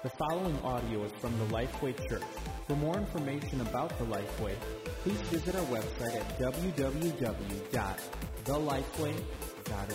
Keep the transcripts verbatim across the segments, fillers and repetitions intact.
The following audio is from the Lifeway Church. For more information about the Lifeway, please visit our website at w w w dot the lifeway dot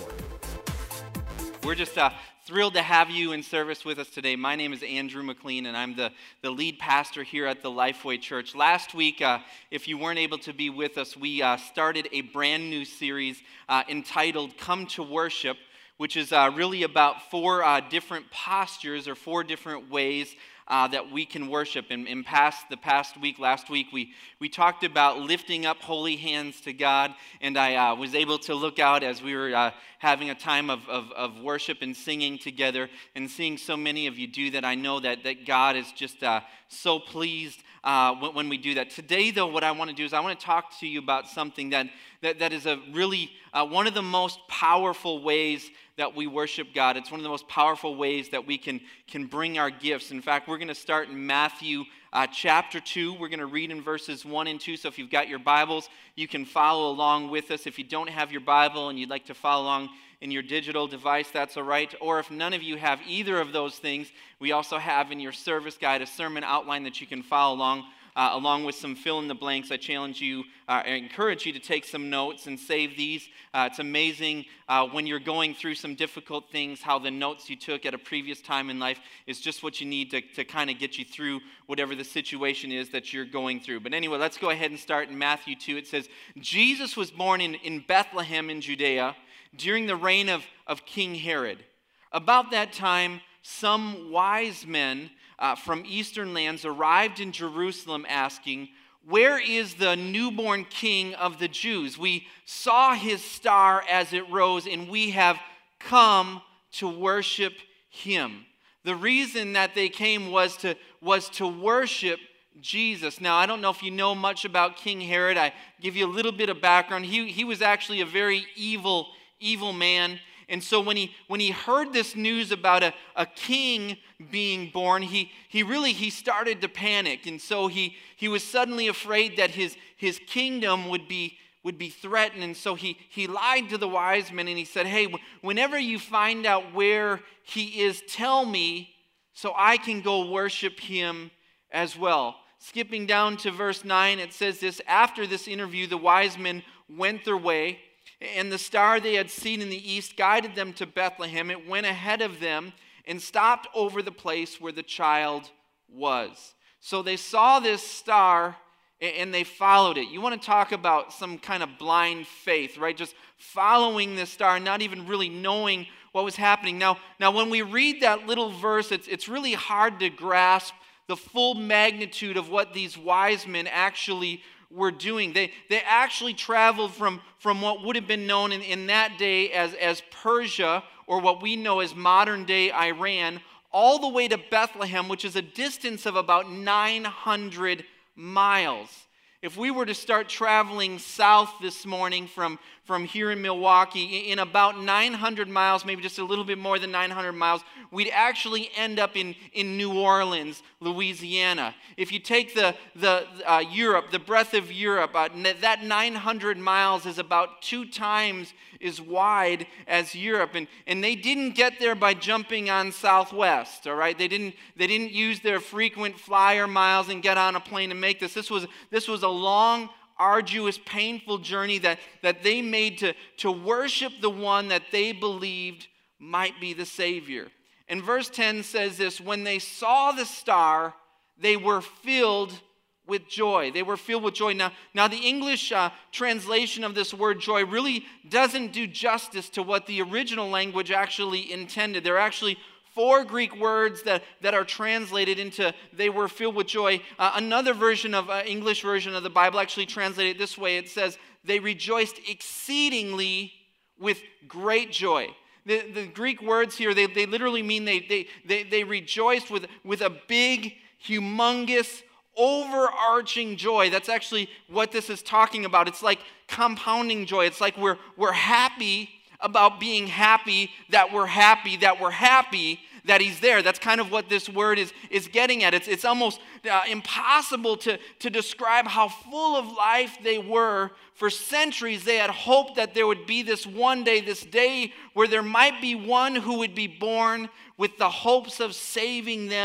org. We're just uh, thrilled to have you in service with us today. My name is Andrew McLean, and I'm the, the lead pastor here at the Lifeway Church. Last week, uh, if you weren't able to be with us, we uh, started a brand new series uh, entitled Come to Worship, which is uh, really about four uh, different postures or four different ways uh, that we can worship. And in past the past week, last week, we we talked about lifting up holy hands to God, and I uh, was able to look out as we were uh, having a time of, of, of worship and singing together, and seeing so many of you do that. I know that, that God is just uh, so pleased uh, when, when we do that. Today, though, what I want to do is I want to talk to you about something that, that, that is a really uh, one of the most powerful ways that we worship God. It's one of the most powerful ways that we can, can bring our gifts. In fact, we're going to start in Matthew uh, chapter two. We're going to read in verses one and two. So if you've got your Bibles, you can follow along with us. If you don't have your Bible and you'd like to follow along in your digital device, that's all right. Or if none of you have either of those things, we also have in your service guide a sermon outline that you can follow along Uh, along with some fill-in-the-blanks. I challenge you, uh, I encourage you to take some notes and save these. Uh, it's amazing uh, when you're going through some difficult things, how the notes you took at a previous time in life is just what you need to, to kind of get you through whatever the situation is that you're going through. But anyway, let's go ahead and start in Matthew two. It says, Jesus was born in, in Bethlehem in Judea during the reign of, of King Herod. About that time, some wise men Uh, from eastern lands arrived in Jerusalem asking, "Where is the newborn king of the Jews? We saw his star as it rose, and we have come to worship him." The reason that they came was to, was to worship Jesus. Now, I don't know if you know much about King Herod. I give you a little bit of background. He, he was actually a very evil, evil man. And so when he when he heard this news about a, a king being born, he he really he started to panic. And so he he was suddenly afraid that his his kingdom would be would be threatened. And so he he lied to the wise men, and he said, "Hey, whenever you find out where he is, tell me so I can go worship him as well." Skipping down to verse nine, it says this: "After this interview, the wise men went their way, and the star they had seen in the east guided them to Bethlehem. It went ahead of them and stopped over the place where the child was." So they saw this star and they followed it. You want to talk about some kind of blind faith, right? Just following this star, not even really knowing what was happening. Now, now when we read that little verse, it's, it's really hard to grasp the full magnitude of what these wise men actually were doing. They they actually traveled from, from what would have been known in, in that day as, as Persia, or what we know as modern day Iran, all the way to Bethlehem, which is a distance of about nine hundred miles. If we were to start traveling south this morning from, from here in Milwaukee, in about nine hundred miles, maybe just a little bit more than nine hundred miles, we'd actually end up in, in New Orleans, Louisiana. If you take the, the uh, Europe, the breadth of Europe, uh, that nine hundred miles is about two times as wide as Europe. And, and they didn't get there by jumping on Southwest, all right? They didn't, they didn't use their frequent flyer miles and get on a plane and make this. This was, this was a long, arduous, painful journey that, that they made to, to worship the one that they believed might be the Savior. And verse ten says this: "When they saw the star, they were filled with joy." They were filled with joy. Now, now the English uh, translation of this word joy really doesn't do justice to what the original language actually intended. There are actually four Greek words that, that are translated into "they were filled with joy." Uh, another version of, uh, English version of the Bible actually translated it this way. It says, "They rejoiced exceedingly with great joy." The, the Greek words here, they, they literally mean they, they, they, they rejoiced with, with a big, humongous, overarching joy. That's actually what this is talking about. It's like compounding joy. It's like we're, we're happy about being happy that we're happy that we're happy that he's there. That's kind of what this word is, is getting at. It's, it's almost uh, impossible to, to describe how full of life they were. For centuries, they had hoped that there would be this one day, this day where there might be one who would be born with the hopes of saving them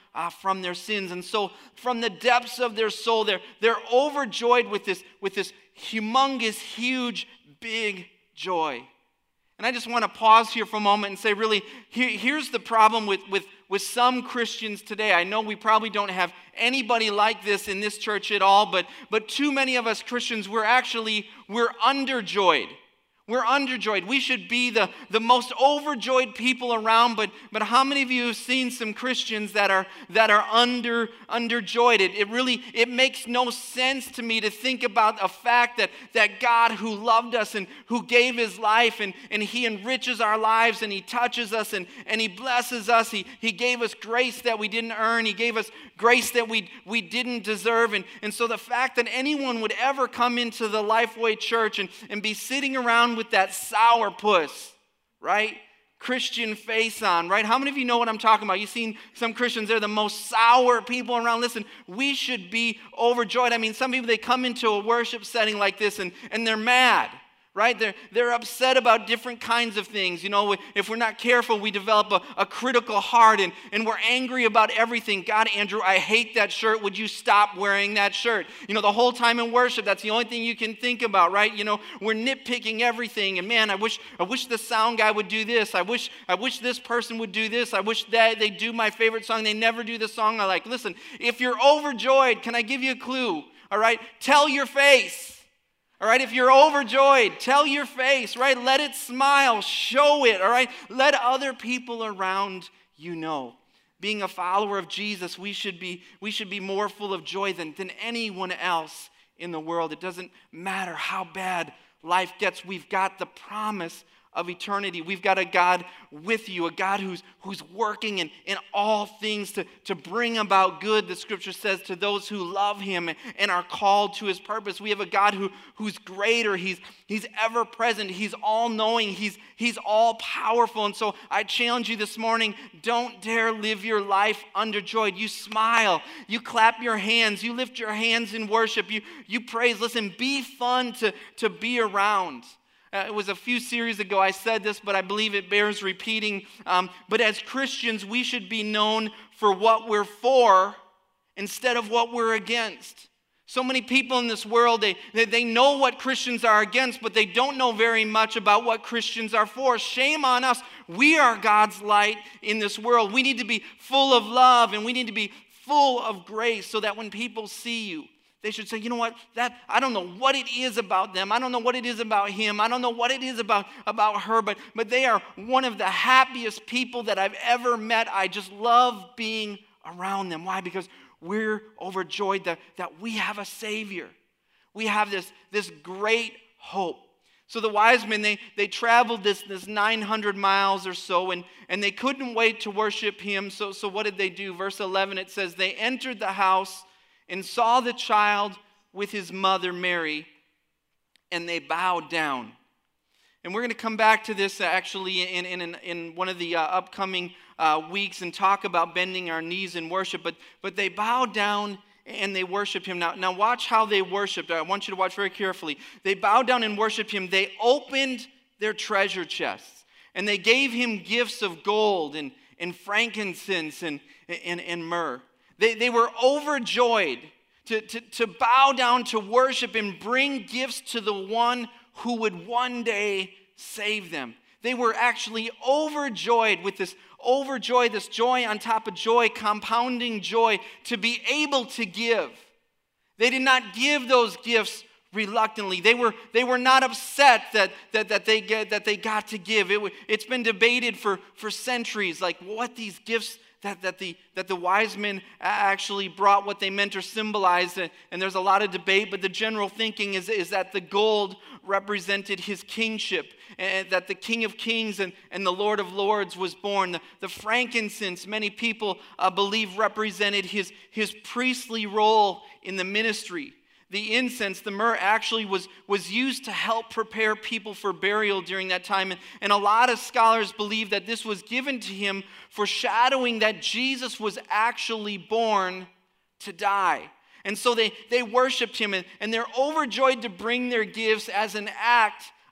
uh, from their sins. And so from the depths of their soul, they're, they're overjoyed with this, with this humongous, huge, big joy. And I just want to pause here for a moment and say, really, here, here's the problem with, with, with some Christians today. I know we probably don't have anybody like this in this church at all, but, but too many of us Christians, we're actually, we're underjoyed. We're underjoyed. We should be the, the most overjoyed people around, but, but how many of you have seen some Christians that are that are under underjoyed? It, it really it makes no sense to me to think about a fact that, that God who loved us and who gave his life and, and he enriches our lives and he touches us and, and he blesses us. He, he gave us grace that we didn't earn. He gave us grace that we, we didn't deserve. And, and so the fact that anyone would ever come into the Lifeway Church and, and be sitting around with that sourpuss, right? Christian face on, right? How many of you know what I'm talking about? You've seen some Christians, they're the most sour people around. Listen, we should be overjoyed. I mean, some people, they come into a worship setting like this and, and they're mad, right? They're, they're upset about different kinds of things. You know, if we're not careful, we develop a, a critical heart and, and we're angry about everything. God, Andrew, I hate that shirt. Would you stop wearing that shirt? You know, the whole time in worship, that's the only thing you can think about, right? You know, we're nitpicking everything. And man, I wish I wish the sound guy would do this. I wish I wish this person would do this. I wish that they do my favorite song. They never do the song I like. Listen, if you're overjoyed, can I give you a clue? All right? Tell your face. All right, if you're overjoyed, tell your face, right? Let it smile, show it, all right? Let other people around you know. Being a follower of Jesus, we should be, we should be more full of joy than, than anyone else in the world. It doesn't matter how bad life gets. We've got the promise of eternity. We've got a God with you, a God who's, who's working in, in all things to, to bring about good, the scripture says, to those who love him and are called to his purpose. We have a God who, who's greater. He's, he's ever present. He's all-knowing. He's, he's all-powerful. And so I challenge you this morning, don't dare live your life underjoyed. You smile. You clap your hands. You lift your hands in worship. You, you praise. Listen, be fun to, to be around. Uh, it was a few series ago I said this, but I believe it bears repeating. Um, but as Christians, we should be known for what we're for instead of what we're against. So many people in this world, they, they, they know what Christians are against, but they don't know very much about what Christians are for. Shame on us. We are God's light in this world. We need to be full of love, and we need to be full of grace so that when people see you, they should say, you know what, that I don't know what it is about them. I don't know what it is about him. I don't know what it is about, about her, but, but they are one of the happiest people that I've ever met. I just love being around them. Why? Because we're overjoyed that, that we have a Savior. We have this, this great hope. So the wise men, they, they traveled this, this nine hundred miles or so, and, and they couldn't wait to worship him. So, so what did they do? Verse eleven, it says, they entered the house and saw the child with his mother Mary, and they bowed down. And we're going to come back to this actually in, in, in one of the uh, upcoming uh, weeks and talk about bending our knees in worship. But, but they bowed down and they worshiped him. Now, now watch how they worshiped. I want you to watch very carefully. They bowed down and worshiped him. They opened their treasure chests, and they gave him gifts of gold and, and frankincense and, and, and myrrh. They, they were overjoyed to, to, to bow down, to worship, and bring gifts to the one who would one day save them. They were actually overjoyed with this overjoyed, this joy on top of joy, compounding joy, to be able to give. They did not give those gifts reluctantly. They were, they were not upset that, that, that, they, get, that they got to give. It, it's been debated for, for centuries, like what these gifts That, that, the, that the wise men actually brought, what they meant or symbolized. And there's a lot of debate, but the general thinking is, is that the gold represented his kingship, and that the King of Kings and, and the Lord of Lords was born. The, the frankincense, many people uh, believe, represented his, his priestly role in the ministry. The incense, the myrrh, actually was, was used to help prepare people for burial during that time. And, and a lot of scholars believe that this was given to him foreshadowing that Jesus was actually born to die. And so they, they worshiped him, and, and they're overjoyed to bring their gifts as an act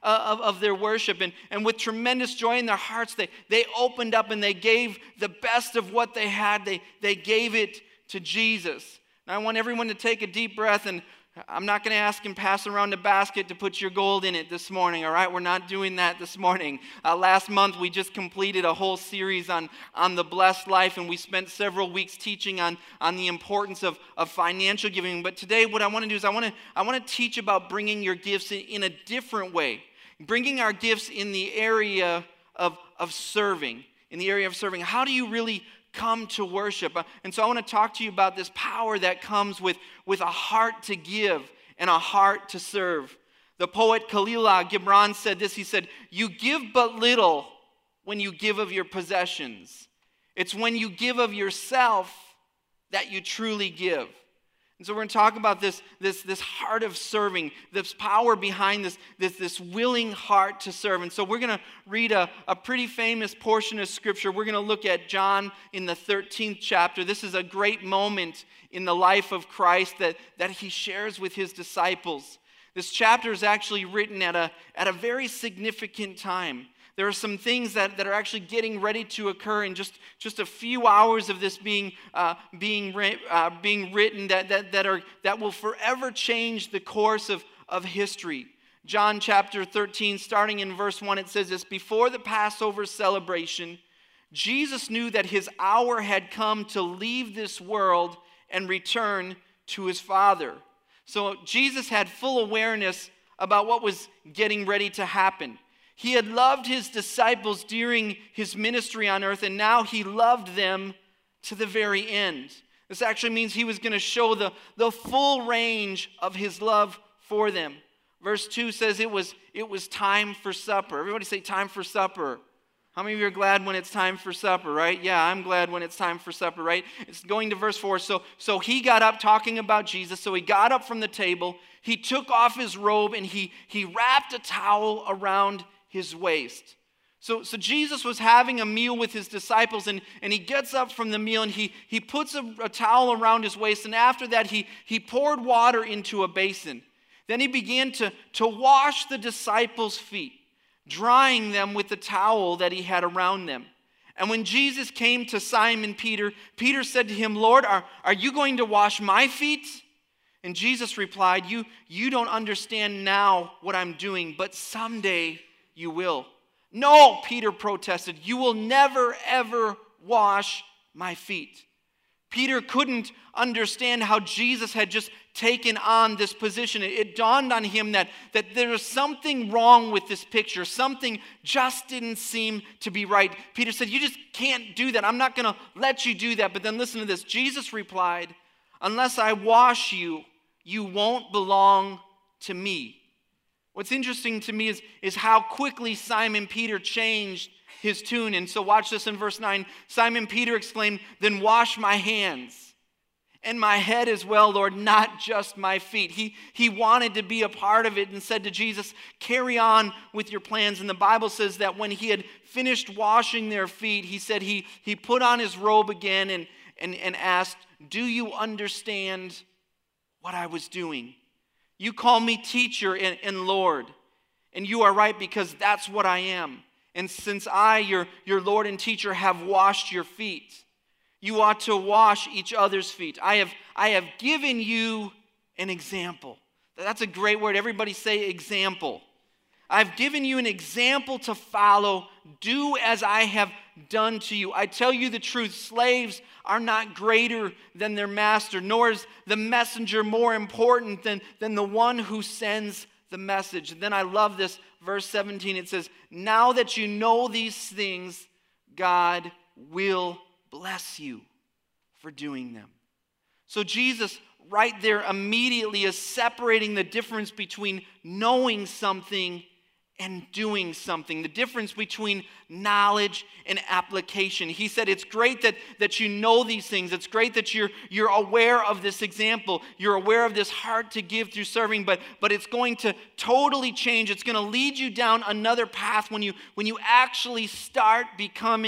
of, of their worship. And, and with tremendous joy in their hearts, they, they opened up and they gave the best of what they had. They, they gave it to Jesus. Now I want everyone to take a deep breath, and I'm not going to ask him pass around a basket to put your gold in it this morning, all right? We're not doing that this morning. Uh, last month, we just completed a whole series on, on the blessed life, and we spent several weeks teaching on, on the importance of, of financial giving. But today, what I want to do is I want to I want to teach about bringing your gifts in, in a different way, bringing our gifts in the area of, of serving, in the area of serving. How do you really come to worship? And so I want to talk to you about this power that comes with, with a heart to give and a heart to serve. The poet Khalil Gibran said this. He said, "You give but little when you give of your possessions. It's when you give of yourself that you truly give." And so we're going to talk about this, this, this heart of serving, this power behind this, this, this willing heart to serve. And so we're going to read a, a pretty famous portion of Scripture. We're going to look at John in the thirteenth chapter. This is a great moment in the life of Christ that, that he shares with his disciples. This chapter is actually written at a, at a very significant time. There are some things that, that are actually getting ready to occur in just, just a few hours of this being uh, being uh, being written that, that, that, are, that will forever change the course of, of history. John chapter thirteen, starting in verse one, it says this: "Before the Passover celebration, Jesus knew that his hour had come to leave this world and return to his Father." So Jesus had full awareness about what was getting ready to happen. He had loved his disciples during his ministry on earth, and now he loved them to the very end. This actually means he was going to show the, the full range of his love for them. Verse two says it was, it was time for supper. Everybody say time for supper. How many of you are glad when it's time for supper, right? Yeah, I'm glad when it's time for supper, right? It's going to verse four. So, so he got up talking about Jesus. So he got up from the table. He took off his robe and he, he wrapped a towel around his waist. So, so Jesus was having a meal with his disciples, and, and he gets up from the meal and he, he puts a, a towel around his waist, and after that he, he poured water into a basin. Then he began to, to wash the disciples' feet, drying them with the towel that he had around them. And when Jesus came to Simon Peter, Peter said to him, "Lord, are, are you going to wash my feet?" And Jesus replied, you, you don't understand now what I'm doing, but someday you will." "No," Peter protested, "you will never, ever wash my feet." Peter couldn't understand how Jesus had just taken on this position. It, it dawned on him that, that there was something wrong with this picture. Something just didn't seem to be right. Peter said, "You just can't do that. I'm not going to let you do that." But then listen to this. Jesus replied, "Unless I wash you, you won't belong to me." What's interesting to me is, is how quickly Simon Peter changed his tune. And so watch this in verse nine. Simon Peter exclaimed, "Then wash my hands and my head as well, Lord, not just my feet." He, he wanted to be a part of it and said to Jesus, "Carry on with your plans." And the Bible says that when he had finished washing their feet, he said he, he put on his robe again and, and, and asked, "Do you understand what I was doing? You call me teacher and, and Lord, and you are right, because that's what I am. And since I, your, your Lord and teacher, have washed your feet, you ought to wash each other's feet. I have, I have given you an example." That's a great word. Everybody say example. "I've given you an example to follow. Do as I have done to you. I tell you the truth, slaves are not greater than their master, nor is the messenger more important than, than the one who sends the message." And then I love this, verse seventeen. It says, "Now that you know these things, God will bless you for doing them." So Jesus right there immediately is separating the difference between knowing something and doing something, the difference between knowledge and application. He said it's great that, that you know these things. It's great that you're, you're aware of this example. You're aware of this heart to give through serving, but, but it's going to totally change. It's going to lead you down another path when you, when you actually start becoming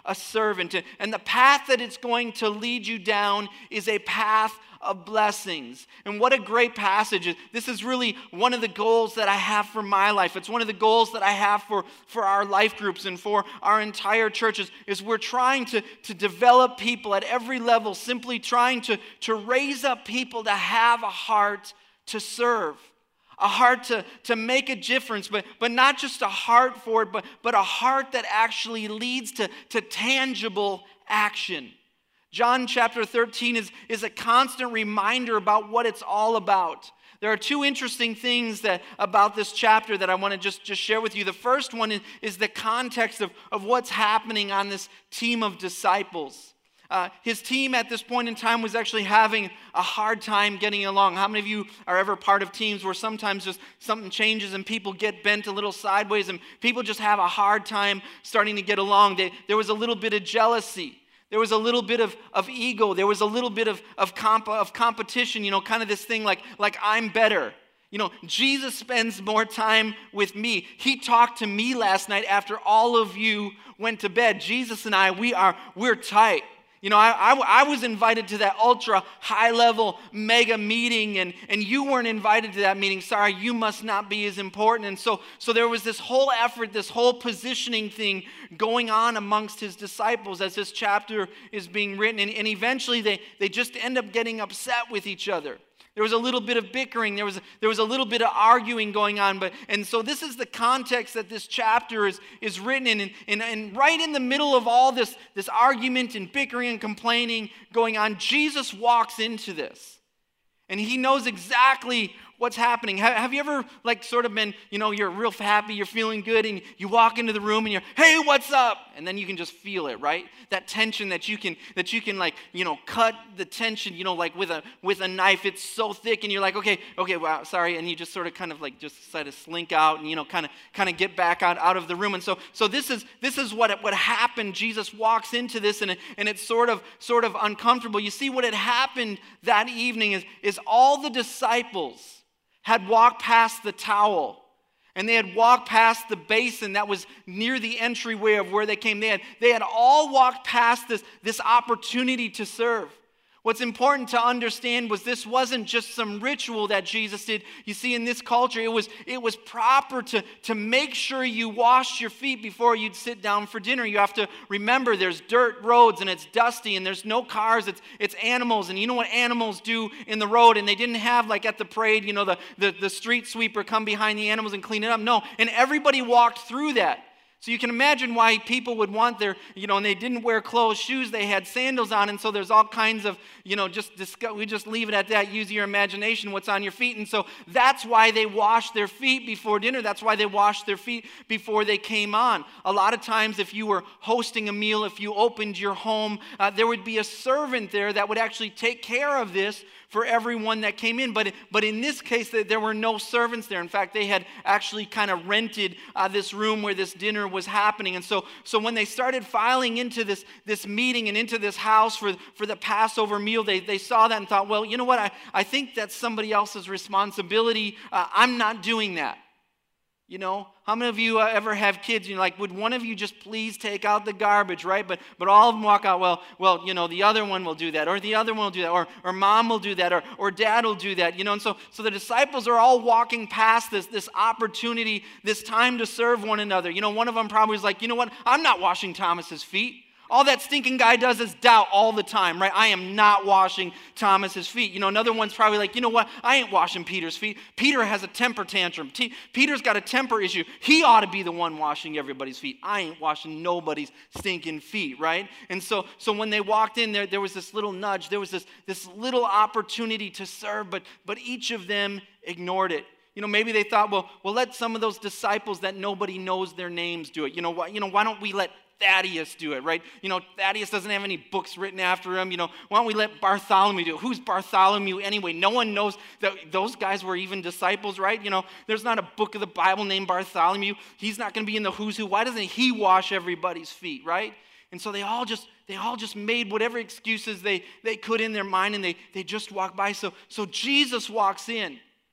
a servant. And the path that it's going to lead you down is a path of blessings. And what a great passage. This is really one of the goals that I have for my life. It's one of the goals that I have for, for our life groups and for our entire churches, is we're trying to, to develop people at every level, simply trying to, to raise up people to have a heart to serve. A heart to, to make a difference, but, but not just a heart for it, but, but a heart that actually leads to, to tangible action. John chapter thirteen is, is a constant reminder about what it's all about. There are two interesting things that about this chapter that I want to just, just share with you. The first one is, is the context of, of what's happening on this team of disciples. Uh, his team at this point in time was actually having a hard time getting along. How many of you are ever part of teams where sometimes just something changes and people get bent a little sideways and people just have a hard time starting to get along? They, there was a little bit of jealousy. There was a little bit of, of ego. There was a little bit of, of, comp, of competition, you know, kind of this thing like, like I'm better. You know, Jesus spends more time with me. He talked to me last night after all of you went to bed. Jesus and I, we are, we're tight. You know, I, I, I was invited to that ultra high-level mega meeting, and, and you weren't invited to that meeting. Sorry, you must not be as important. And so, so there was this whole effort, this whole positioning thing going on amongst his disciples as this chapter is being written. And, and eventually they, they just end up getting upset with each other. There was a little bit of bickering. There was, there was a little bit of arguing going on. But, and so this is the context that this chapter is, is written in. And, and, and right in the middle of all this, this argument and bickering and complaining going on, Jesus walks into this. And he knows exactly what's happening. Have, have you ever like sort of been, you know, you're real happy, you're feeling good, and you walk into the room and you're, hey, what's up? And then you can just feel it, right? That tension that you can, that you can like, you know, cut the tension, you know, like with a with a knife. It's so thick, and you're like, okay, okay, wow, sorry, and you just sort of kind of like just sort of slink out, and you know, kind of kind of get back out, out of the room. And so so this is this is what what happened. Jesus walks into this, and it, and it's sort of sort of uncomfortable. You see, what had happened that evening is is all the disciples had walked past the towel, and they had walked past the basin that was near the entryway of where they came. They had, they had all walked past this, this opportunity to serve. What's important to understand was this wasn't just some ritual that Jesus did. You see, in this culture, it was, it was proper to, to make sure you washed your feet before you'd sit down for dinner. You have to remember there's dirt roads, and it's dusty, and there's no cars. It's, it's animals, and you know what animals do in the road, and they didn't have, like at the parade, you know, the, the, the street sweeper come behind the animals and clean it up. No, and everybody walked through that. So you can imagine why people would want their, you know, and they didn't wear closed shoes, they had sandals on, and so there's all kinds of, you know, just discuss, we just leave it at that, use your imagination, what's on your feet. And so that's why they washed their feet before dinner. That's why they washed their feet before they came on. A lot of times if you were hosting a meal, if you opened your home, uh, there would be a servant there that would actually take care of this for everyone that came in. But, but in this case, there were no servants there. In fact, they had actually kind of rented uh, this room where this dinner was happening. And so, so when they started filing into this, this meeting and into this house for, for the Passover meal, they, they saw that and thought, well, you know what? I, I think that's somebody else's responsibility. Uh, I'm not doing that. You know, how many of you uh, ever have kids? You're like, would one of you just please take out the garbage, right? But but all of them walk out, well, well, you know, the other one will do that, or the other one will do that, or or mom will do that, or or dad will do that, you know. And so so the disciples are all walking past this this opportunity, this time to serve one another. You know, one of them probably was like, you know what? I'm not washing Thomas's feet. All that stinking guy does is doubt all the time, right? I am not washing Thomas's feet. You know, another one's probably like, you know what? I ain't washing Peter's feet. Peter has a temper tantrum. T- Peter's got a temper issue. He ought to be the one washing everybody's feet. I ain't washing nobody's stinking feet, right? And so so when they walked in there, there was this little nudge. There was this, this little opportunity to serve, but but each of them ignored it. You know, maybe they thought, well, well, let some of those disciples that nobody knows their names do it. You know, why, you know, why don't we let Thaddeus do it, right? You know, Thaddeus doesn't have any books written after him. You know, why don't we let Bartholomew do it? Who's Bartholomew anyway? No one knows that those guys were even disciples, right? You know, there's not a book of the Bible named Bartholomew. He's not going to be in the who's who. Why doesn't he wash everybody's feet, right? And so they all just they all just made whatever excuses they, they could in their mind, and they, they just walked by. So, so Jesus walks in.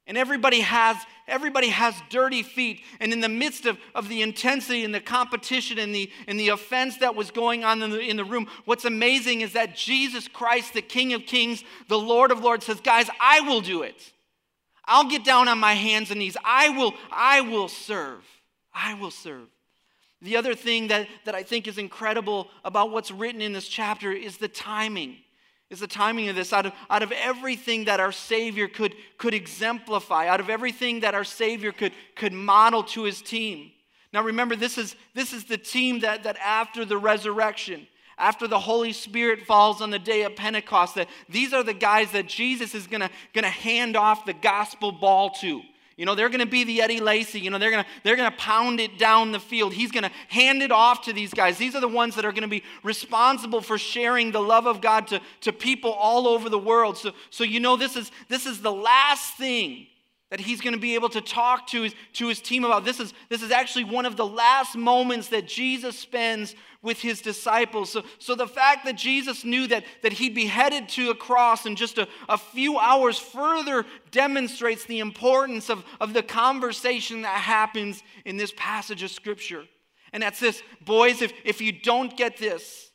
And everybody has, everybody has dirty feet. And in the midst of, of the intensity and the competition and the, and the offense that was going on in the, in the room, what's amazing is that Jesus Christ, the King of Kings, the Lord of Lords, says, guys, I will do it. I'll get down on my hands and knees. I will, I will serve. I will serve. The other thing that, that I think is incredible about what's written in this chapter is the timing. Is the timing of this. Out of, out of everything that our Savior could, could exemplify, out of everything that our Savior could, could model to his team. Now remember, this is, this is the team that, that after the resurrection, after the Holy Spirit falls on the day of Pentecost, that these are the guys that Jesus is gonna, gonna hand off the gospel ball to. You know, they're going to be the Eddie Lacy. You know, they're going to they're going to pound it down the field. He's going to hand it off to these guys. These are the ones that are going to be responsible for sharing the love of God to, to people all over the world. So, so you know, this is this is the last thing that he's going to be able to talk to his, to his team about. This is, this is actually one of the last moments that Jesus spends with his disciples. So, so the fact that Jesus knew that, that he'd be headed to a cross in just a, a few hours further demonstrates the importance of, of the conversation that happens in this passage of Scripture. And that's this, boys, if, if you don't get this,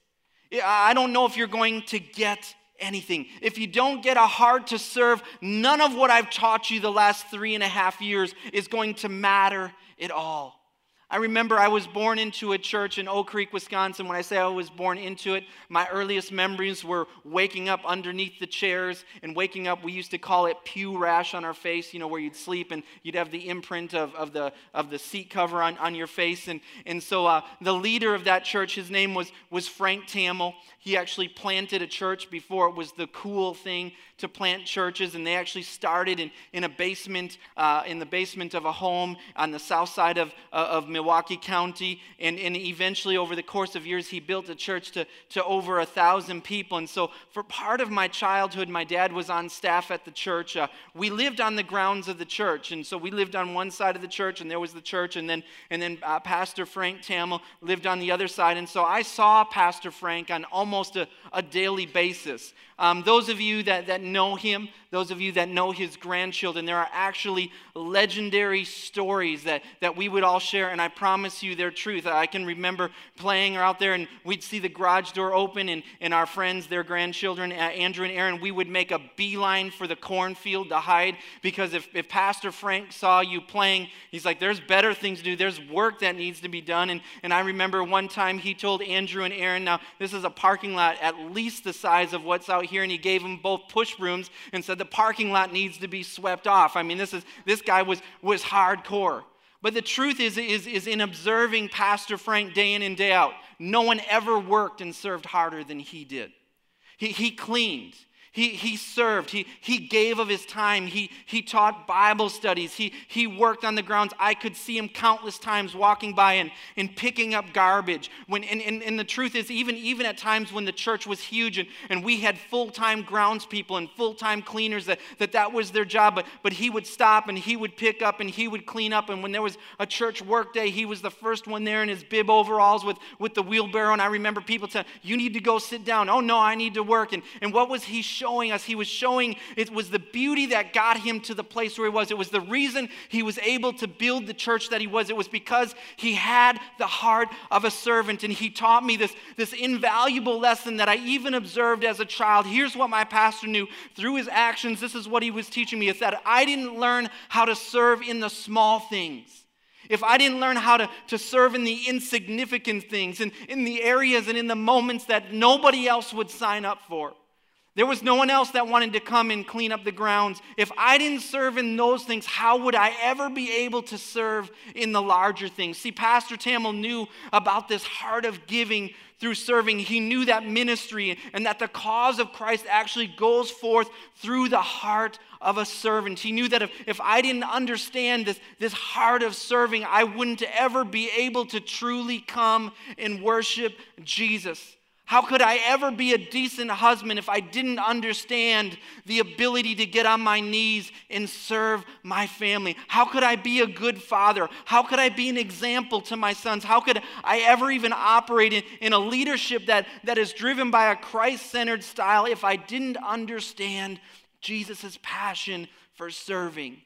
I don't know if you're going to get anything. If you don't get a heart to serve, none of what I've taught you the last three and a half years is going to matter at all. I remember I was born into a church in Oak Creek, Wisconsin. When I say I was born into it, my earliest memories were waking up underneath the chairs and waking up, we used to call it pew rash on our face, you know, where you'd sleep and you'd have the imprint of, of, the, of the seat cover on, on your face. And, and so uh, the leader of that church, his name was, was Frank Tamel. He actually planted a church before it was the cool thing to plant churches, and they actually started in, in a basement, uh, in the basement of a home on the south side of, uh, of Milwaukee County, and, and eventually over the course of years he built a church to, to over a thousand people. And so for part of my childhood, my dad was on staff at the church. Uh, we lived on the grounds of the church, and so we lived on one side of the church, and there was the church, and then, and then uh, Pastor Frank Tamel lived on the other side. And so I saw Pastor Frank on almost a, a daily basis. Um, those of you that, that know him, those of you that know his grandchildren, there are actually legendary stories that, that we would all share, and I promise you they're truth. I can remember playing out there, and we'd see the garage door open, and, and our friends, their grandchildren, Andrew and Aaron, we would make a beeline for the cornfield to hide, because if, if Pastor Frank saw you playing, he's like, there's better things to do. There's work that needs to be done. And, and I remember one time he told Andrew and Aaron, now this is a parking lot at least the size of what's out here, and he gave them both push brooms and said the parking lot needs to be swept off. I mean, this is this guy was was hardcore. But the truth is, is, is in observing Pastor Frank day in and day out, no one ever worked and served harder than he did. He, he cleaned. He, he served. He, he gave of his time. He, he taught Bible studies. He, he worked on the grounds. I could see him countless times walking by and, and picking up garbage. When, and, and, and the truth is, even, even at times when the church was huge and, and we had full-time groundspeople and full-time cleaners, that, that that was their job, but, but he would stop and he would pick up and he would clean up. And when there was a church work day, he was the first one there in his bib overalls with, with the wheelbarrow. And I remember people saying, you need to go sit down. Oh, no, I need to work. And, and what was he showing? Showing us, he was showing it was the beauty that got him to the place where he was. It was the reason he was able to build the church that he was. It was because he had the heart of a servant, and he taught me this, this invaluable lesson that I even observed as a child. Here's what my pastor knew through his actions. This is what he was teaching me, is that I didn't learn how to serve in the small things. If I didn't learn how to, to serve in the insignificant things, and in the areas and in the moments that nobody else would sign up for. There was no one else that wanted to come and clean up the grounds. If I didn't serve in those things, how would I ever be able to serve in the larger things? See, Pastor Tamel knew about this heart of giving through serving. He knew that ministry and that the cause of Christ actually goes forth through the heart of a servant. He knew that if, if I didn't understand this, this heart of serving, I wouldn't ever be able to truly come and worship Jesus. How could I ever be a decent husband if I didn't understand the ability to get on my knees and serve my family? How could I be a good father? How could I be an example to my sons? How could I ever even operate in, in a leadership that, that is driven by a Christ-centered style if I didn't understand Jesus' passion for serving?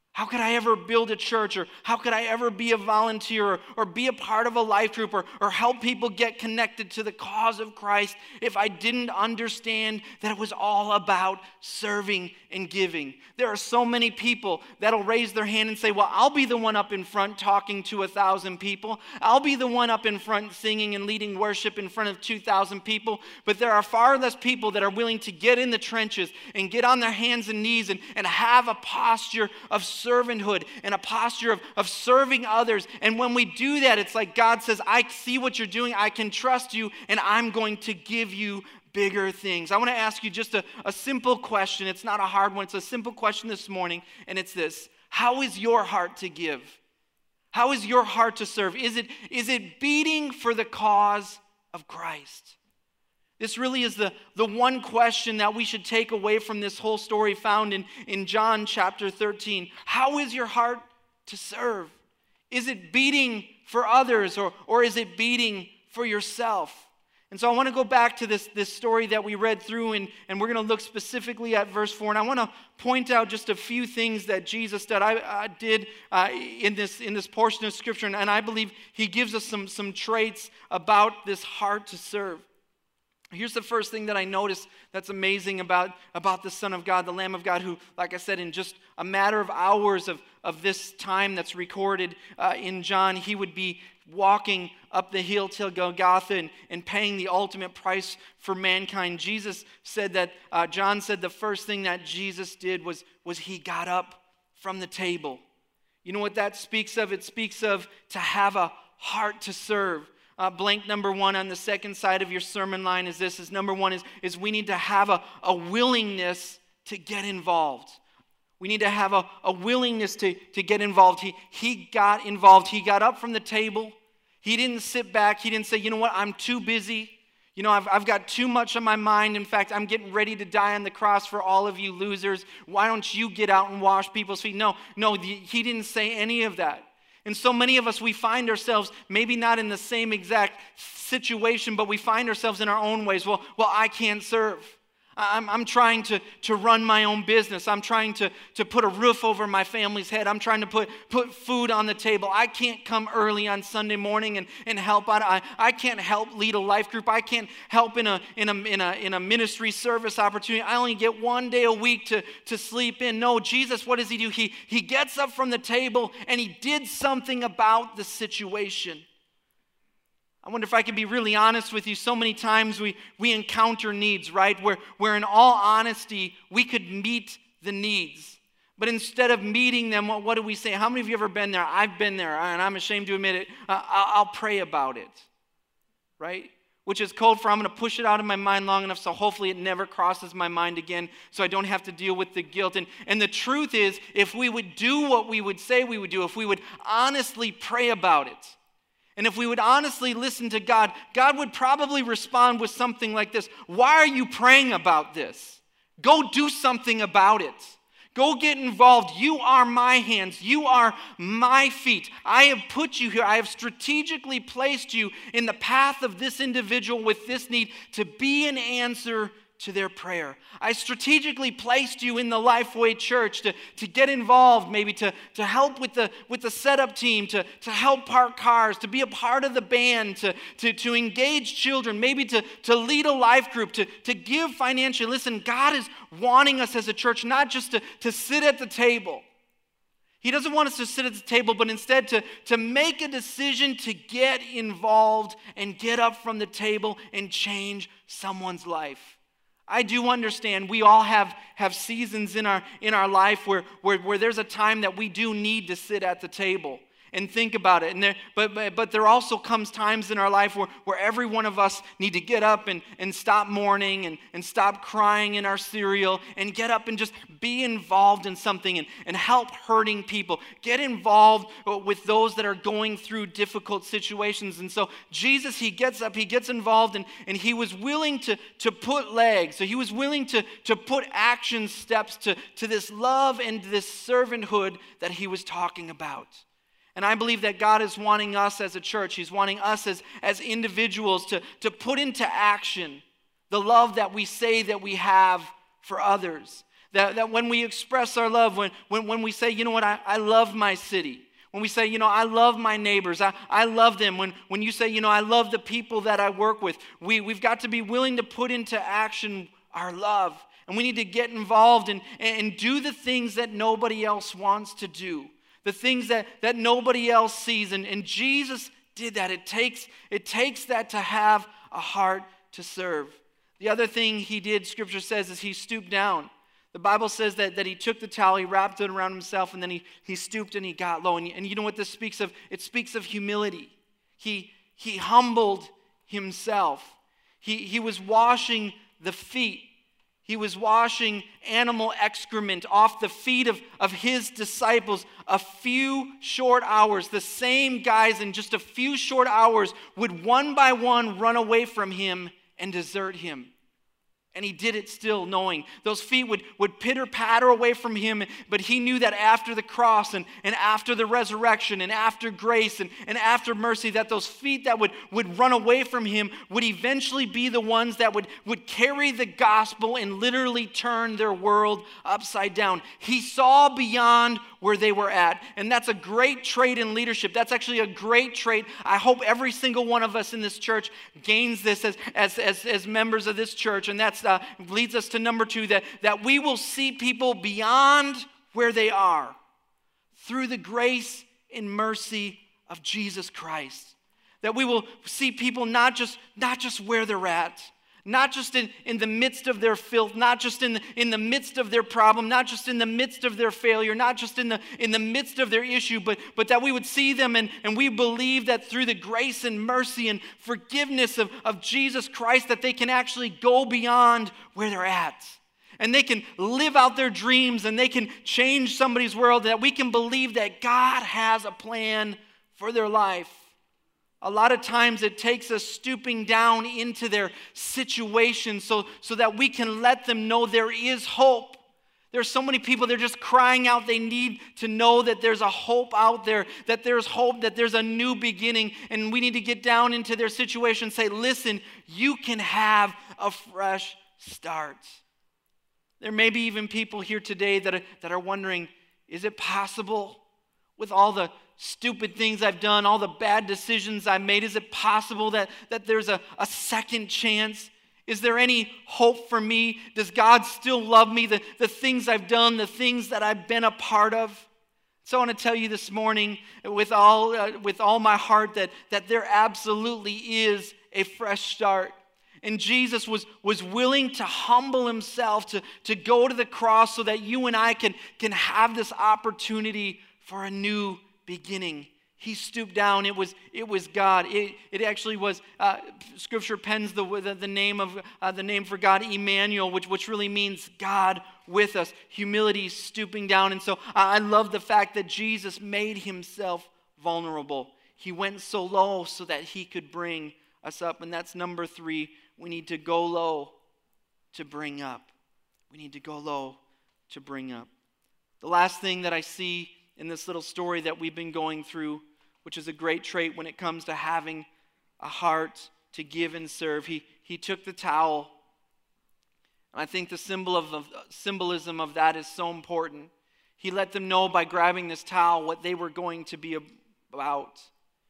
How could I ever build a church? Or how could I ever be a volunteer or, or be a part of a life group or, or help people get connected to the cause of Christ if I didn't understand that it was all about serving and giving? There are so many people that'll raise their hand and say, well, I'll be the one up in front talking to a thousand people. I'll be the one up in front singing and leading worship in front of two thousand people. But there are far less people that are willing to get in the trenches and get on their hands and knees and, and have a posture of servanthood and a posture of, of serving others. And when we do that, it's like God says, I see what you're doing, I can trust you, and I'm going to give you bigger things. I want to ask you just a, a simple question. It's not a hard one. It's a simple question this morning, and it's this. How is your heart to give? How is your heart to serve? Is it, is it beating for the cause of Christ? This really is the, the one question that we should take away from this whole story found in, in John chapter thirteen. How is your heart to serve? Is it beating for others, or, or is it beating for yourself? And so I want to go back to this, this story that we read through, and, and we're going to look specifically at verse four. And I want to point out just a few things that Jesus did, I, I did uh, in, this, in this portion of Scripture, and, and I believe he gives us some, some traits about this heart to serve. Here's the first thing that I noticed that's amazing about, about the Son of God, the Lamb of God, who, like I said, in just a matter of hours of, of this time that's recorded uh, in John, he would be walking up the hill to Golgotha and, and paying the ultimate price for mankind. Jesus said that, uh, John said the first thing that Jesus did was, was he got up from the table. You know what that speaks of? It speaks of to have a heart to serve. Uh, blank number one on the second side of your sermon line is this, is number one is, is we need to have a, a willingness to get involved. We need to have a, a willingness to, to get involved. He, he got involved. He got up from the table. He didn't sit back. He didn't say, you know what, I'm too busy. You know, I've, I've got too much on my mind. In fact, I'm getting ready to die on the cross for all of you losers. Why don't you get out and wash people's feet? No, no, the, he didn't say any of that. And so many of us, we find ourselves maybe not in the same exact situation, but we find ourselves in our own ways. Well, well, I can't serve. I'm, I'm trying to, to run my own business. I'm trying to, to put a roof over my family's head. I'm trying to put, put food on the table. I can't come early on Sunday morning and, and help out. I, I can't help lead a life group. I can't help in a, in a, in a, in a ministry service opportunity. I only get one day a week to, to sleep in. No, Jesus, what does he do? He, he gets up from the table and he did something about the situation. I wonder if I can be really honest with you. So many times we, we encounter needs, right? Where, where in all honesty, we could meet the needs. But instead of meeting them, what, what do we say? How many of you have ever been there? I've been there, and I'm ashamed to admit it. Uh, I'll, I'll pray about it, right? Which is code for I'm going to push it out of my mind long enough so hopefully it never crosses my mind again so I don't have to deal with the guilt. And, and the truth is, if we would do what we would say we would do, if we would honestly pray about it, and if we would honestly listen to God, God would probably respond with something like this. Why are you praying about this? Go do something about it. Go get involved. You are my hands. You are my feet. I have put you here. I have strategically placed you in the path of this individual with this need to be an answer to their prayer. I strategically placed you in the Lifeway Church to, to get involved, maybe to, to help with the, with the setup team, to, to help park cars, to be a part of the band, to, to, to engage children, maybe to, to lead a life group, to, to give financially. Listen, God is wanting us as a church not just to, to sit at the table. He doesn't want us to sit at the table, but instead to, to make a decision to get involved and get up from the table and change someone's life. I do understand we all have, have seasons in our, in our life where, where, where there's a time that we do need to sit at the table and think about it. And there, but, but, but there also comes times in our life where, where every one of us need to get up and, and stop mourning and, and stop crying in our cereal and get up and just be involved in something and, and help hurting people. Get involved with those that are going through difficult situations. And so Jesus, he gets up, he gets involved, and, and he was willing to, to put legs. So he was willing to, to put action steps to, to this love and this servanthood that he was talking about. And I believe that God is wanting us as a church, he's wanting us as, as individuals to, to put into action the love that we say that we have for others. That, that when we express our love, when, when, when we say, you know what, I, I love my city. When we say, you know, I love my neighbors, I, I love them. When, when you say, you know, I love the people that I work with, we, we've got to be willing to put into action our love. And we need to get involved and, and do the things that nobody else wants to do. The things that, that nobody else sees. And, and Jesus did that. It takes, it takes that to have a heart to serve. The other thing he did, Scripture says, is he stooped down. The Bible says that, that he took the towel, he wrapped it around himself, and then he, he stooped and he got low. And, and you know what this speaks of? It speaks of humility. He, he humbled himself. He, he was washing the feet. He was washing animal excrement off the feet of, of his disciples. A few short hours, the same guys in just a few short hours would one by one run away from him and desert him. And he did it still knowing. Those feet would, would pitter-patter away from him, but he knew that after the cross and, and after the resurrection and after grace and, and after mercy, that those feet that would, would run away from him would eventually be the ones that would, would carry the gospel and literally turn their world upside down. He saw beyond where they were at. And that's a great trait in leadership. That's actually a great trait. I hope every single one of us in this church gains this as, as, as, as members of this church. And that uh, leads us to number two, that, that we will see people beyond where they are through the grace and mercy of Jesus Christ. That we will see people not just, not just where they're at, not just in, in the midst of their filth, not just in the, in the midst of their problem, not just in the midst of their failure, not just in the, in the midst of their issue, but, but that we would see them and, and we believe that through the grace and mercy and forgiveness of, of Jesus Christ, that they can actually go beyond where they're at. And they can live out their dreams and they can change somebody's world, that we can believe that God has a plan for their life. A lot of times it takes us stooping down into their situation so, so that we can let them know there is hope. There's so many people, they're just crying out. They need to know that there's a hope out there, that there's hope, that there's a new beginning. And we need to get down into their situation and say, listen, you can have a fresh start. There may be even people here today that are, that are wondering, is it possible with all the stupid things I've done, all the bad decisions I've made, is it possible that, that there's a, a second chance? Is there any hope for me? Does God still love me? The, the things I've done, the things that I've been a part of? So I want to tell you this morning with all, uh, with all my heart that, that there absolutely is a fresh start. And Jesus was, was willing to humble himself, to, to go to the cross so that you and I can, can have this opportunity for a new beginning. He stooped down. It was it was God. It, it actually was. Uh, Scripture pens the, the the name of uh, the name for God, Emmanuel, which which really means God with us. Humility, stooping down. And so uh, I love the fact that Jesus made himself vulnerable. He went so low so that he could bring us up. And that's number three. We need to go low to bring up. We need to go low to bring up. The last thing that I see in this little story that we've been going through, which is a great trait when it comes to having a heart to give and serve. He, he took the towel. And I think the symbol of, of symbolism of that is so important. He let them know by grabbing this towel what they were going to be about.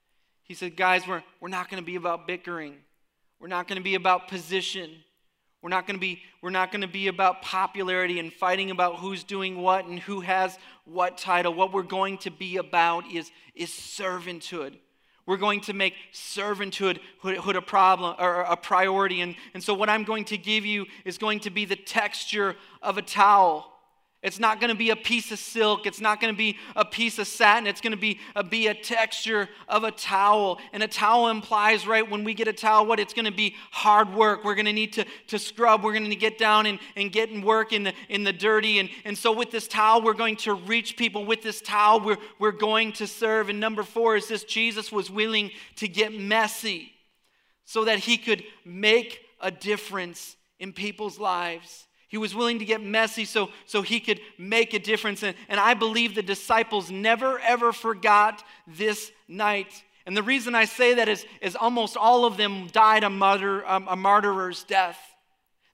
He said, guys, we're, we're not going to be about bickering. We're not going to be about position. We're not going to be, we're not going to be about popularity and fighting about who's doing what and who has what title. What we're going to be about is, is servanthood. We're going to make servanthood a problem or a priority. And, and so what I'm going to give you is going to be the texture of a towel. It's not going to be a piece of silk. It's not going to be a piece of satin. It's going to be a, be a texture of a towel. And a towel implies, right, when we get a towel, what? It's going to be hard work. We're going to need to, to scrub. We're going to get down and, and get and work in the, in the dirty. And, and so with this towel, we're going to reach people. With this towel, we're, we're going to serve. And number four is this: Jesus was willing to get messy so that he could make a difference in people's lives. He was willing to get messy so, so he could make a difference. And, and I believe the disciples never, ever forgot this night. And the reason I say that is, is almost all of them died a, martyr, um, a martyrer's death.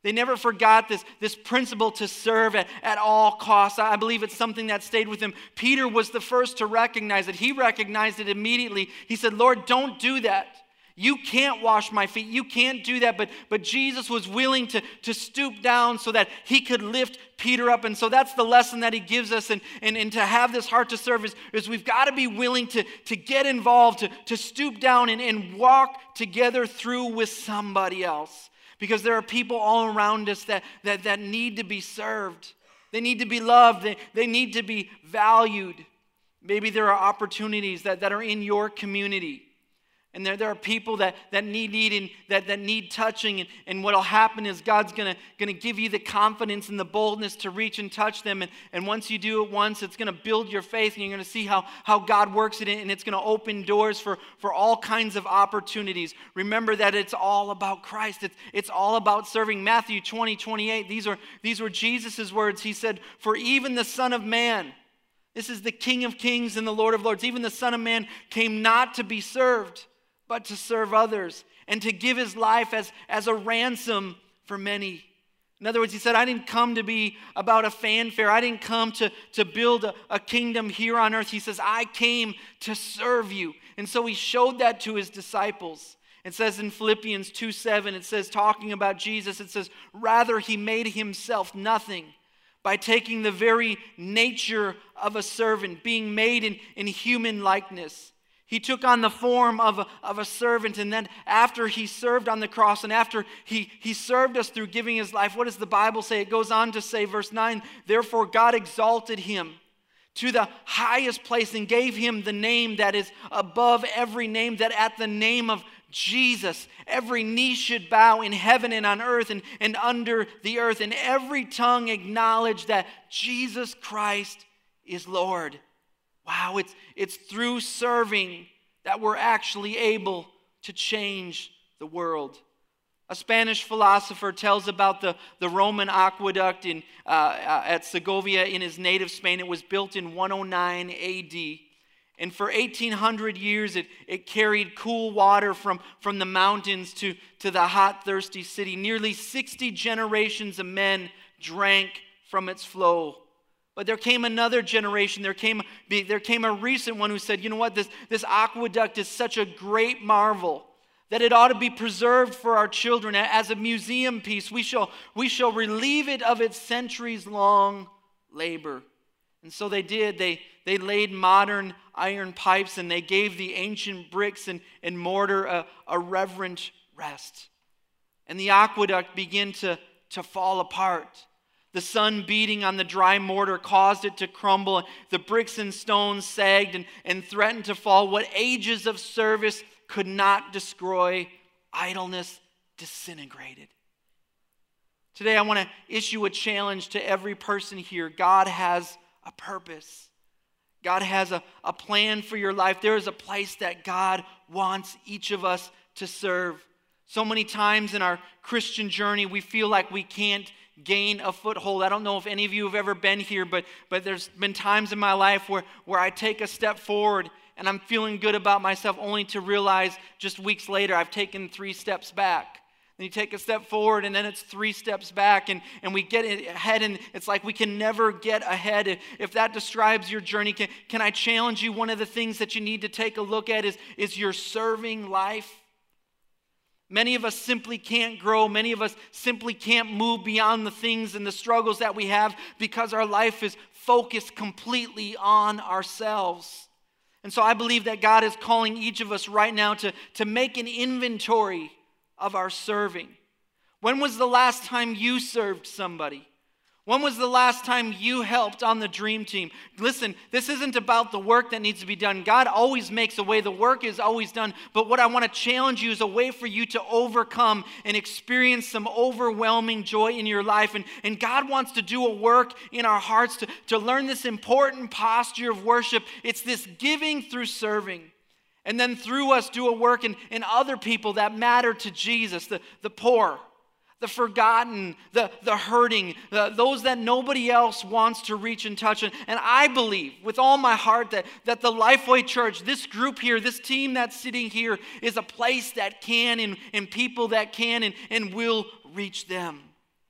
They never forgot this, this principle to serve at, at all costs. I believe it's something that stayed with him. Peter was the first to recognize it. He recognized it immediately. He said, Lord, don't do that. You can't wash my feet. You can't do that. But, but Jesus was willing to, to stoop down so that he could lift Peter up. And so that's the lesson that he gives us. And, and, and to have this heart to serve is, is we've got to be willing to, to get involved, to, to stoop down and, and walk together through with somebody else. Because there are people all around us that, that, that need to be served. They need to be loved. They, they need to be valued. Maybe there are opportunities that, that are in your community. And there, there are people that, that need needing, that, that need touching. And, and what will happen is God's going to gonna give you the confidence and the boldness to reach and touch them. And, and once you do it once, it's going to build your faith. And you're going to see how, how God works in it. And it's going to open doors for, for all kinds of opportunities. Remember that it's all about Christ. It's, it's all about serving. Matthew twenty, twenty-eight, these are, these were Jesus' words. He said, for even the Son of Man, this is the King of Kings and the Lord of Lords, even the Son of Man came not to be served, but to serve others and to give his life as, as a ransom for many. In other words, he said, I didn't come to be about a fanfare. I didn't come to, to build a, a kingdom here on earth. He says, I came to serve you. And so he showed that to his disciples. It says in Philippians two seven, it says, talking about Jesus, it says, rather he made himself nothing by taking the very nature of a servant, being made in, in human likeness. He took on the form of a, of a servant, and then after he served on the cross and after he, he served us through giving his life, what does the Bible say? It goes on to say, verse nine, therefore God exalted him to the highest place and gave him the name that is above every name, that at the name of Jesus, every knee should bow in heaven and on earth and, and under the earth, and every tongue acknowledge that Jesus Christ is Lord. Wow, it's, it's through serving that we're actually able to change the world. A Spanish philosopher tells about the, the Roman aqueduct in, uh, uh, at Segovia in his native Spain. It was built in one oh nine A D. And for eighteen hundred years, it, it carried cool water from, from the mountains to, to the hot, thirsty city. Nearly sixty generations of men drank from its flow. But there came another generation, there came, there came a recent one who said, you know what, this, this aqueduct is such a great marvel that it ought to be preserved for our children as a museum piece. We shall, we shall relieve it of its centuries-long labor. And so they did. They, they laid modern iron pipes and they gave the ancient bricks and, and mortar a, a reverent rest. And the aqueduct began to, to fall apart. The sun beating on the dry mortar caused it to crumble. The bricks and stones sagged and, and threatened to fall. What ages of service could not destroy, idleness disintegrated. Today I want to issue a challenge to every person here. God has a purpose. God has a, a plan for your life. There is a place that God wants each of us to serve. So many times in our Christian journey, we feel like we can't gain a foothold. I don't know if any of you have ever been here, but, but there's been times in my life where, where I take a step forward and I'm feeling good about myself only to realize just weeks later I've taken three steps back. Then you take a step forward and then it's three steps back and, and we get ahead and it's like we can never get ahead. If, if that describes your journey, can, can I challenge you? One of the things that you need to take a look at is, is your serving life. Many of us simply can't grow. Many of us simply can't move beyond the things and the struggles that we have because our life is focused completely on ourselves. And so I believe that God is calling each of us right now to, to make an inventory of our serving. When was the last time you served somebody? When was the last time you helped on the dream team? Listen, this isn't about the work that needs to be done. God always makes a way. The work is always done. But what I want to challenge you is a way for you to overcome and experience some overwhelming joy in your life. And, and God wants to do a work in our hearts to, to learn this important posture of worship. It's this giving through serving. And then through us do a work in, in other people that matter to Jesus, the, the poor, the forgotten, the, the hurting, the, those that nobody else wants to reach and touch. And, and I believe with all my heart that, that the Lifeway Church, this group here, this team that's sitting here is a place that can and, and people that can and, and will reach them.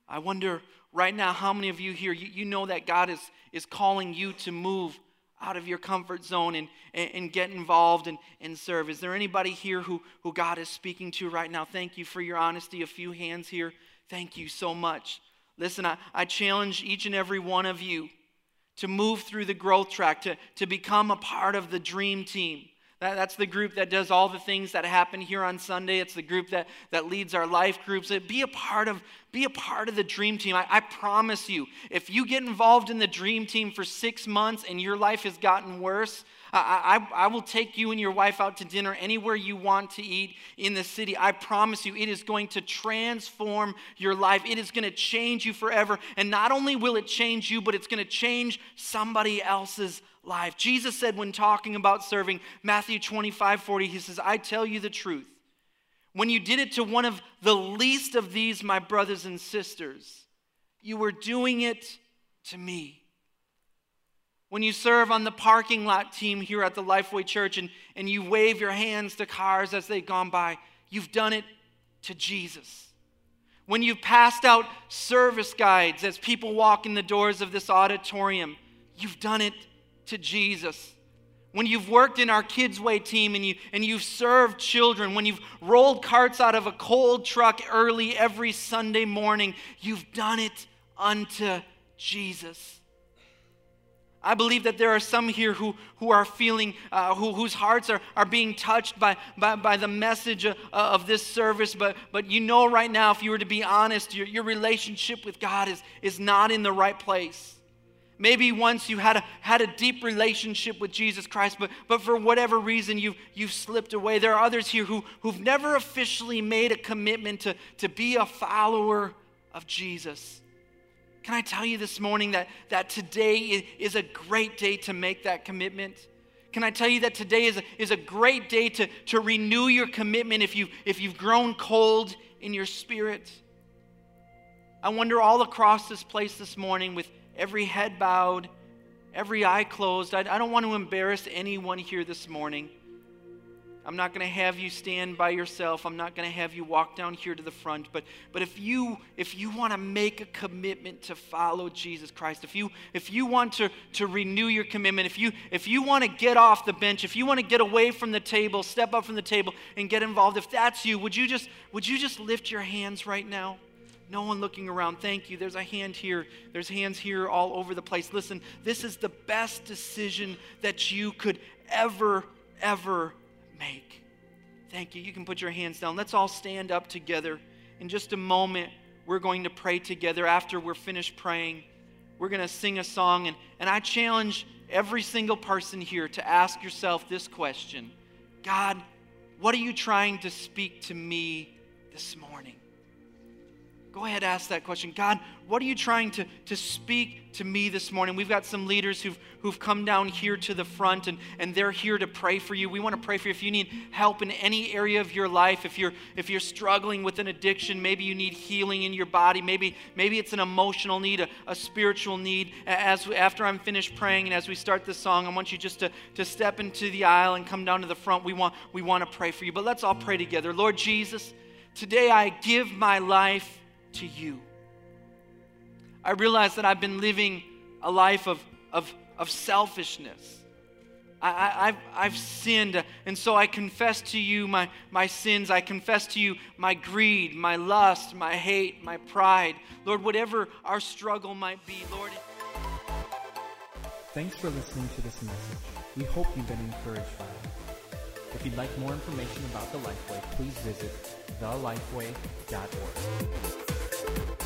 I wonder right now how many of you here, you, you know that God is, is calling you to move out of your comfort zone and, and, and get involved and, and serve. Is there anybody here who, who God is speaking to right now? Thank you for your honesty. A few hands here. Thank you so much. Listen, I, I challenge each and every one of you to move through the growth track, to, to become a part of the dream team. That, that's the group that does all the things that happen here on Sunday. It's the group that, that leads our life groups. Be a part of, be a part of the dream team. I, I promise you, if you get involved in the dream team for six months and your life has gotten worse, I, I, I will take you and your wife out to dinner anywhere you want to eat in the city. I promise you, it is going to transform your life. It is going to change you forever. And not only will it change you, but it's going to change somebody else's life. Jesus said when talking about serving, Matthew twenty-five forty, he says, I tell you the truth. When you did it to one of the least of these, my brothers and sisters, you were doing it to me. When you serve on the parking lot team here at the Lifeway Church and, and you wave your hands to cars as they've gone by, you've done it to Jesus. When you've passed out service guides as people walk in the doors of this auditorium, you've done it to Jesus. When you've worked in our Kids Way team and, you, and you've served children, when you've rolled carts out of a cold truck early every Sunday morning, you've done it unto Jesus. I believe that there are some here who, who are feeling, uh, who, whose hearts are, are being touched by, by, by the message of, of this service, but, but you know right now, if you were to be honest, your, your relationship with God is, is not in the right place. Maybe once you had a, had a deep relationship with Jesus Christ, but, but for whatever reason you've, you've slipped away. There are others here who, who've never officially made a commitment to, to be a follower of Jesus. Can I tell you this morning that, that today is a great day to make that commitment? Can I tell you that today is a, is a great day to, to renew your commitment if, you, if you've grown cold in your spirit? I wonder all across this place this morning with every head bowed, every eye closed. I, I don't want to embarrass anyone here this morning. I'm not going to have you stand by yourself. I'm not going to have you walk down here to the front. But, but if you if you want to make a commitment to follow Jesus Christ, if you if you want to, to renew your commitment, if you if you want to get off the bench, if you want to get away from the table, step up from the table and get involved, if that's you, would you just would you just lift your hands right now? No one looking around. Thank you. There's a hand here. There's hands here all over the place. Listen, this is the best decision that you could ever, ever make. Thank you. You can put your hands down. Let's all stand up together. In just a moment, we're going to pray together. After we're finished praying, we're going to sing a song. And, and I challenge every single person here to ask yourself this question. God, what are you trying to speak to me this morning? Go ahead, ask that question. God, what are you trying to, to speak to me this morning? We've got some leaders who've, who've come down here to the front, and, and they're here to pray for you. We want to pray for you. If you need help in any area of your life, if you're if you're struggling with an addiction, maybe you need healing in your body, maybe maybe it's an emotional need, a, a spiritual need. As after I'm finished praying and as we start this song, I want you just to, to step into the aisle and come down to the front. We want we want to pray for you. But let's all pray together. Lord Jesus, today I give my life to you. I realize that I've been living a life of, of, of selfishness. I, I, I've, I've sinned, and so I confess to you my, my sins. I confess to you my greed, my lust, my hate, my pride. Lord, whatever our struggle might be, Lord. Thanks for listening to this message. We hope you've been encouraged by it. If you'd like more information about The Lifeway, please visit the lifeway dot org.